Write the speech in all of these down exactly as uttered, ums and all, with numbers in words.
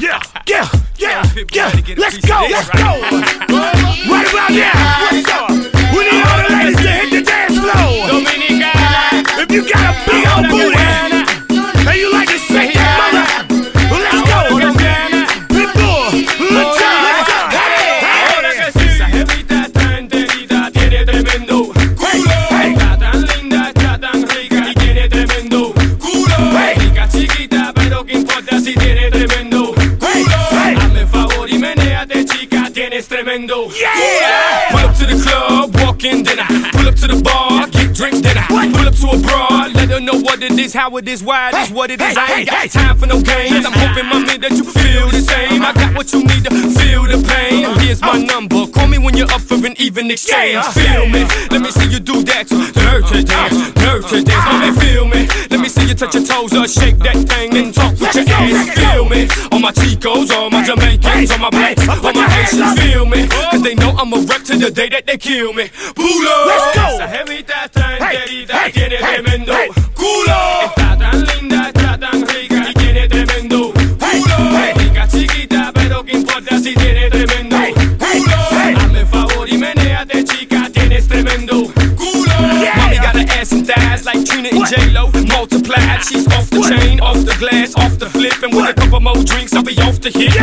Yeah, yeah, yeah, yeah. Let's go, let's go. Right about now, what's up? We need all the ladies to hit the dance floor. Dominicana. If you got a big old booty and you like to shake that mother, well, let's go. Pitbull, let's go. Ahora que sí, esa jevita está enterita, tiene tremendo culo. Está tan linda, está tan rica y tiene tremendo culo. Rica chiquita, pero qué importa si tiene tremendo culo. Hazme favor y menéate, chica, tienes tremendo culo. Pull up to the club, walk in, then I pull up to the bar, get drinks, then I pull up to a broad, let her know what it is, how it is, why it is, what it is. I ain't got time for no games. I'm hoping, mommy, that you feel the same. I got what you need to feel the pain. Here's my number, call me when you're up for an even exchange. Feel me, let me see you do that dirty dance, dirty dance. Mommy, feel me, let me see you touch your toes or shake that thing and talk with your ass. Feel me, all my Chicos, all my Jamaicans, all my blacks, all my Haitians. Feel me, cause they know I'm a wreck to the day that they kill me. Pulo, let's go. Esa jevita está enterita, tiene tremendo culo. Está tan linda, está tan rica y tiene tremendo culo. Rica chiquita, pero qué importa si tiene tremendo culo. Hazme favor y menéate, chica, tienes tremendo culo. Mommy got her ass and thighs like Trina and J-Lo multiplied. She's off the chain, off the glass, off the flip, and with a couple more drinks, I'll be off the hit.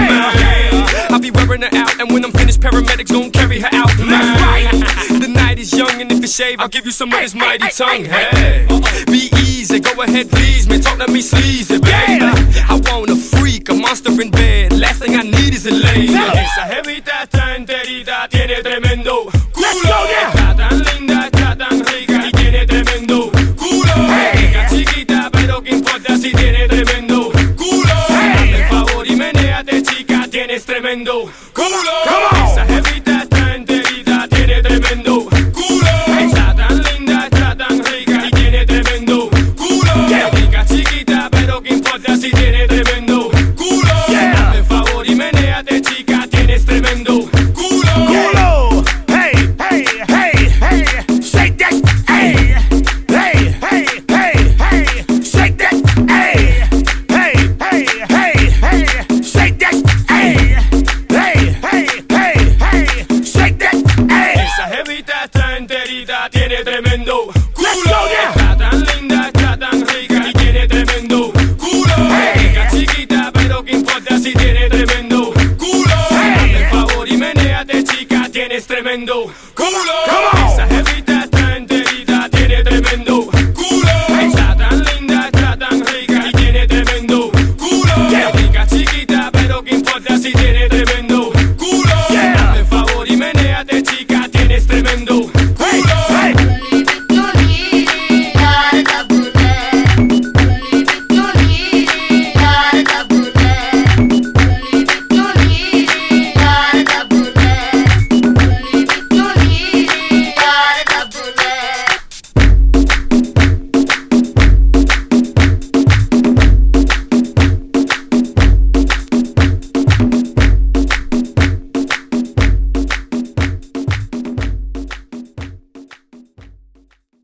I'll be wearing her out, and when I'm finished, paramedics gon' carry her out. That's right. The night is young, and if you shave, I'll give you some of his mighty tongue. Hey, be easy, go ahead, please me, talk to me sleazy, baby. I want a freak, a monster in bed. Last thing I need is a lady. Esa jevita está enterita, tiene tremendo culo. Está tan linda, está tan rica y tiene tremendo culo. Rica chiquita, pero qué importa si tiene tremendo culo. Hazme favor y menéate, chica, tienes tremendo culo. Esa jevita está enterita, tiene tremendo culo. Está tan linda, está tan rica y tiene tremendo culo. Rica chiquita, pero qué importa si tiene tremendo culo. Hazme favor y menéate, chica, tienes tremendo culo. Culo. Hey, hey, hey, hey. Shake that. Hey, hey, hey, hey, hey. Shake that. Hey, hey, hey, hey, hey. Shake that. Hey, hey, hey, hey, hey. Shake that. Hey. Esa jevita está enterita, tiene tremendo culo. Let's go now. Está tan linda, está tan rica y tiene tremendo culo. Rica chiquita, pero qué importa si tiene tremendo culo. Hazme favor y menéate, chica, tienes tremendo culo.